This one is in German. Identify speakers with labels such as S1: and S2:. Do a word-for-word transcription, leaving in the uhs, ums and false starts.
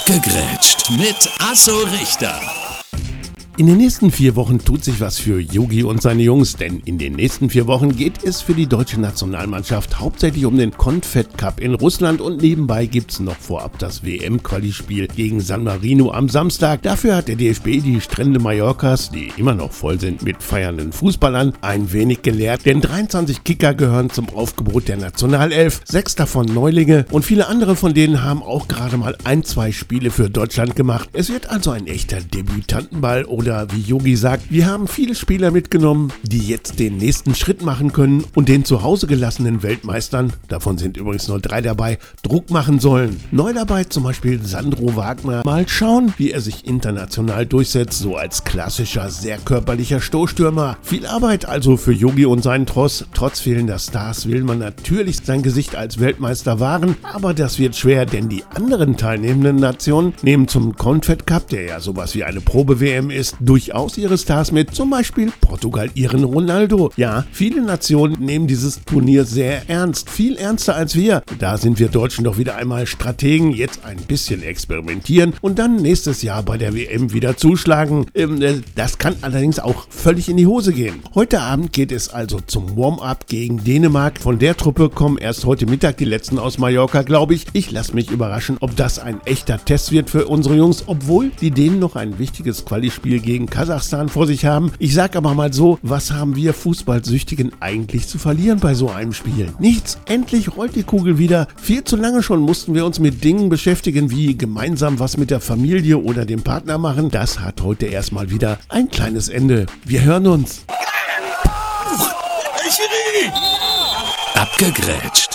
S1: Abgegrätscht mit Asso Richter.
S2: In den nächsten vier Wochen tut sich was für Yogi und seine Jungs, denn in den nächsten vier Wochen geht es für die deutsche Nationalmannschaft hauptsächlich um den Confed Cup in Russland und nebenbei gibt's noch vorab das W M-Quali-Spiel gegen San Marino am Samstag. Dafür hat der D F B die Strände Mallorcas, die immer noch voll sind mit feiernden Fußballern, ein wenig geleert, denn dreiundzwanzig Kicker gehören zum Aufgebot der Nationalelf, sechs davon Neulinge und viele andere von denen haben auch gerade mal ein, zwei Spiele für Deutschland gemacht. Es wird also ein echter Debütantenball oder Oder wie Yogi sagt, wir haben viele Spieler mitgenommen, die jetzt den nächsten Schritt machen können und den zu Hause gelassenen Weltmeistern, davon sind übrigens nur drei dabei, Druck machen sollen. Neu dabei zum Beispiel Sandro Wagner. Mal schauen, wie er sich international durchsetzt, so als klassischer, sehr körperlicher Stoßstürmer. Viel Arbeit also für Yogi und seinen Tross. Trotz fehlender Stars will man natürlich sein Gesicht als Weltmeister wahren, aber das wird schwer, denn die anderen teilnehmenden Nationen nehmen zum Confed Cup, der ja sowas wie eine Probe-W M ist, durchaus ihre Stars mit, zum Beispiel Portugal ihren Ronaldo. Ja, viele Nationen nehmen dieses Turnier sehr ernst, viel ernster als wir. Da sind wir Deutschen doch wieder einmal Strategen, jetzt ein bisschen experimentieren und dann nächstes Jahr bei der W M wieder zuschlagen. Ähm, das kann allerdings auch völlig in die Hose gehen. Heute Abend geht es also zum Warm-up gegen Dänemark. Von der Truppe kommen erst heute Mittag die letzten aus Mallorca, glaube ich. Ich lasse mich überraschen, ob das ein echter Test wird für unsere Jungs, obwohl die Dänen noch ein wichtiges Quali-Spiel gegen Kasachstan vor sich haben. Ich sag aber mal so, was haben wir Fußballsüchtigen eigentlich zu verlieren bei so einem Spiel? Nichts. Endlich rollt die Kugel wieder. Viel zu lange schon mussten wir uns mit Dingen beschäftigen, wie gemeinsam was mit der Familie oder dem Partner machen. Das hat heute erstmal wieder ein kleines Ende. Wir hören uns.
S1: Abgegrätscht.